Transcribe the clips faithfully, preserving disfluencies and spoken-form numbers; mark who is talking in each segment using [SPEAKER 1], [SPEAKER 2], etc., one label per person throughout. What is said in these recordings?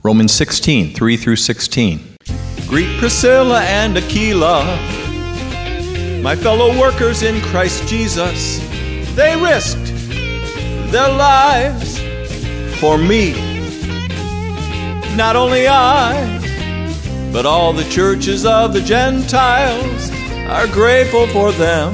[SPEAKER 1] Romans sixteen, three through sixteen. Greet Priscilla and Aquila, my fellow workers in Christ Jesus. They risked their lives for me. Not only I, but all the churches of the Gentiles are grateful for them.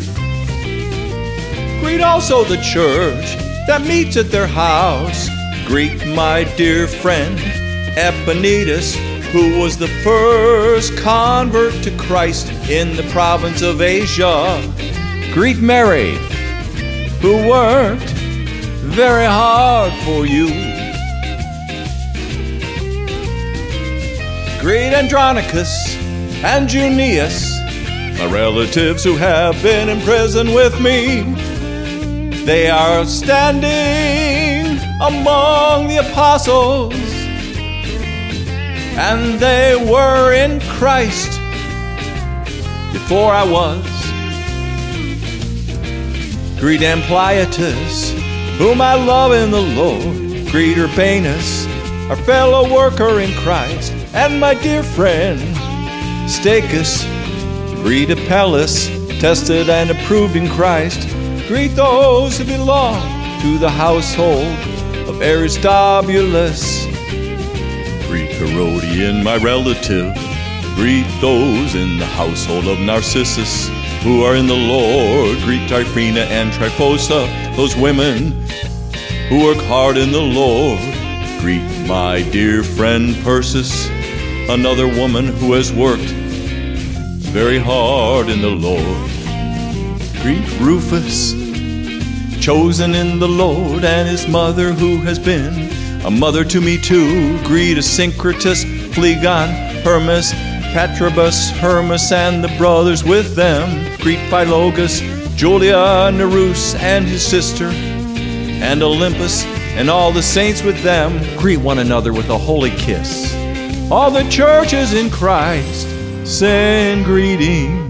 [SPEAKER 1] Greet also the church that meets at their house. Greet my dear friend Epaenetus, who was the first convert to Christ in the province of Asia. Greet Mary, who worked very hard for you. Greet Andronicus and Junius, my relatives who have been in prison with me. They are standing among the apostles, and they were in Christ before I was. Greet Ampliatus, whom I love in the Lord. Greet Urbanus, our fellow worker in Christ, and my dear friend Stachys. Greet Apelles, tested and approved in Christ. Greet those who belong to the household of Aristobulus. Greet Herodian, my relative. Greet those in the household of Narcissus who are in the Lord. Greet Tryphena and Tryphosa, those women who work hard in the Lord. Greet my dear friend Persis, another woman who has worked very hard in the Lord. Greet Rufus, chosen in the Lord, and his mother who has been a mother to me too. Greet Asyncritus, Phlegon, Hermas, Patrobus, Hermas, and the brothers with them. Greet Philogus, Julia, Nerus, and his sister, and Olympus, and all the saints with them. Greet one another with a holy kiss. All the churches in Christ send greetings.